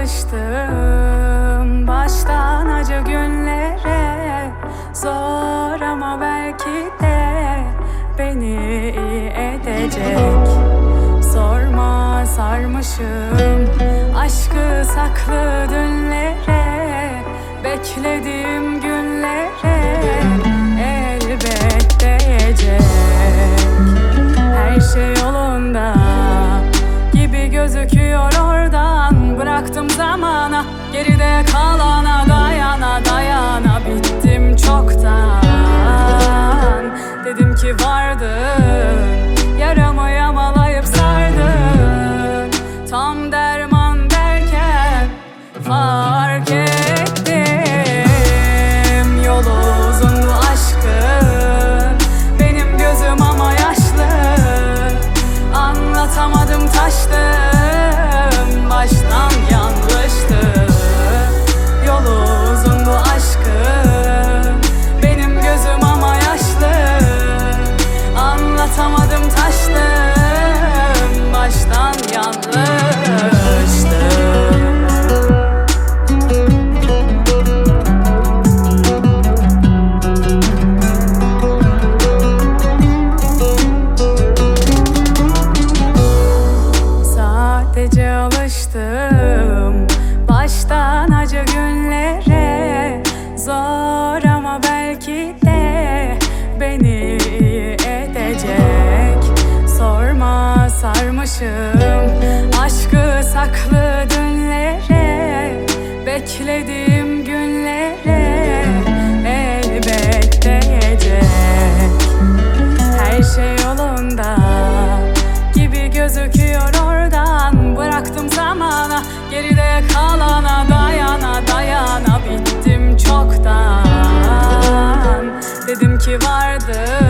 alıştım baştan acı günlere. Zor ama belki de beni iyi edecek. Sorma, sarmışım aşkı saklı dünlere. Beklediğim günlere elbet değecek. Her şey yolunda gibi gözüküyor oradan. Bıraktım zamana, geride kalana, dayana dayana bittim çoktan. Dedim ki vardın, yaramı yamalayıp sardın. Tam derman derken fark ettim. Yolu uzun bu aşkın, benim gözüm ama yaşlı. Anlatamadım, taştım, baştan yanlıştı. Yolu uzun bu aşkın, benim gözüm ama yaşlı. Anlatamadım, taştım, baştan yanlıştı. Sadece alıştım baştan acı günlere. Zor ama belki de beni iyi edecek. Sorma, sarmışım aşkı saklı dünlere. Beklediğim günlere elbet değecek. Her şey yolunda gibi gözüküyor oradan. Bıraktım zamana, geride kalana, dayana dayana bittim çoktan. Dedim ki vardı,